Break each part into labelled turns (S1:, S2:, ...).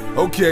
S1: Okay.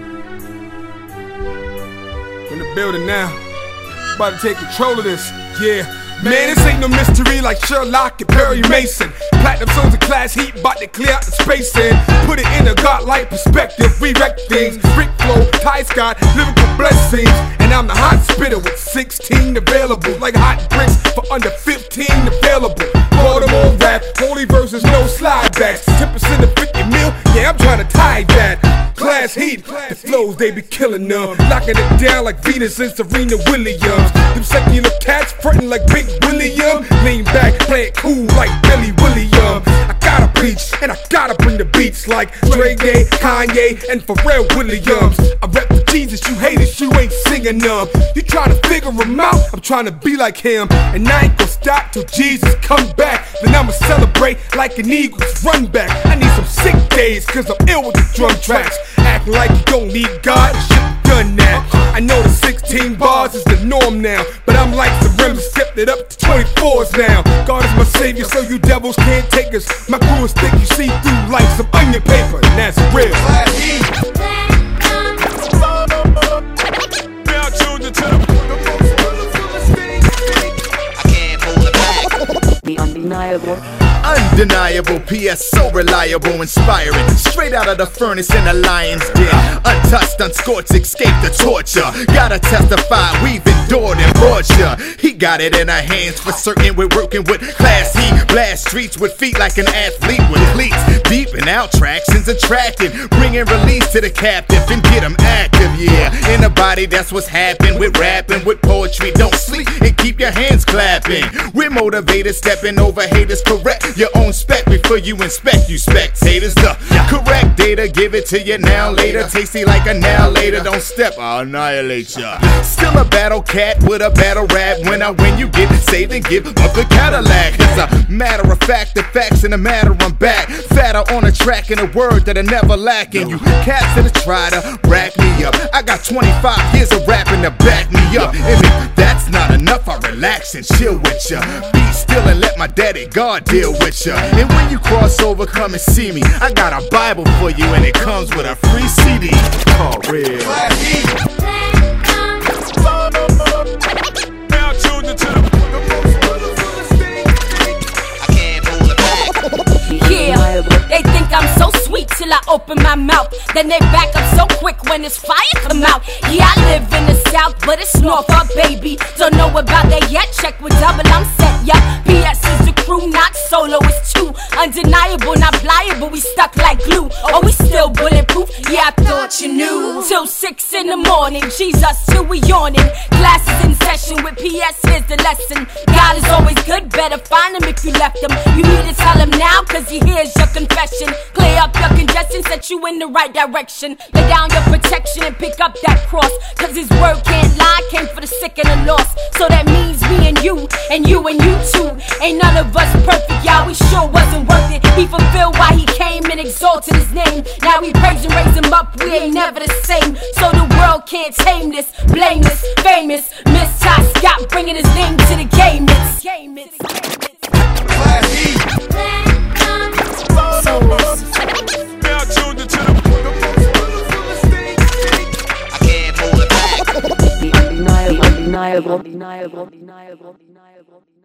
S1: In the building now. About to take control of this. Yeah. Man, this ain't no mystery like Sherlock and Perry Mason. Platinum zones of class heat, bout to clear out the space and put it in a godlike perspective. We wreck things, freak flow, Ty Scott, lyrical blessings. And I'm the hot spitter with 16 available, like hot bricks for under 15 available. Baltimore rap, holy verses, no slide backs. 10% of 50 mil, yeah, I'm trying to tie that. Class heat, the flows they be killing them, locking it down like Venus and Serena Williams. Them secular cats frontin' like Big William. Lean back, play it cool like Billy Williams. I gotta preach and I gotta bring the beats like Dre Day, Kanye, and Pharrell Williams. I rep for Jesus, you haters, you ain't singing them. You tryna figure him out, I'm tryna be like him. And I ain't gon' stop till Jesus come back. Then I'ma celebrate like an Eagles run back. I need some sick days, cause I'm ill with the drum tracks. Acting like you don't need God, shit done that. I know the 16 bars is the norm now, but I'm like the rim, stepped it up to 24s now. God is my savior, so you devils can't take us. My crew is thick, you see through like some onion paper, and that's real. Now tuned into
S2: the undeniable.
S3: Undeniable, PS so reliable, inspiring. Straight out of the furnace in the lion's den. Untouched, unscorched, escape the torture. Gotta testify, we've endured and brought ya. He got it in our hands for certain. We're working with class. He blast streets with feet like an athlete with cleats. Deep and out tractions attracting. Bringing release to the captive and get him active, yeah. In a body, that's what's happened with rapping, with poetry. Don't sleep and keep your hands clapping. We're motivated, stepping over haters, correct your own spec before you inspect, you spectators. The correct data, give it to you now, later. Tasty like a now later, don't step, I'll annihilate ya. Still a battle cat with a battle rap. When I win, you get saved and give up the Cadillac. It's a matter of fact, the facts in a matter, I'm back. Fatter on a track and a word that I never lack. And you cats that try to rack me up. I got 25 years of rapping to back me up. And if that's not enough, I relax and chill with ya. Be still and let my daddy God deal with ya. And when you cross over, come and see me. I got a Bible for you and it comes with a free CD. Oh, real.
S1: now tuned into
S2: Yeah, they think I'm so sweet till I open my mouth. Then they back up so quick when it's fire come out. Yeah, I live in the South, but it's Norfolk, baby. Don't know about that yet, check with double, I'm set, yeah. PS is the crew, not solo, it's two. Undeniable, not pliable, we stuck like glue. Oh, we still bulletproof, yeah, I thought you knew. Till 6 in the morning, Jesus, till we yawning. Classes in session with PS, here's the lesson. God is always good, better find him if you left him. You need to tell him now, cause he hears your confession. Clear up your congestion, set you in the right direction. Lay down your protection and pick up that cross. Cause his word can't lie, came for the sick and the lost. So that means me and you too. Ain't none of us perfect, y'all, we sure wasn't worth it. He fulfilled why he came and exalted his name. Now we praise and raise him up, we ain't never the same. So the world can't tame this, blameless, famous Miss Ty Scott, bringing his name to the game. It's
S1: now tuned into
S2: the undeniable.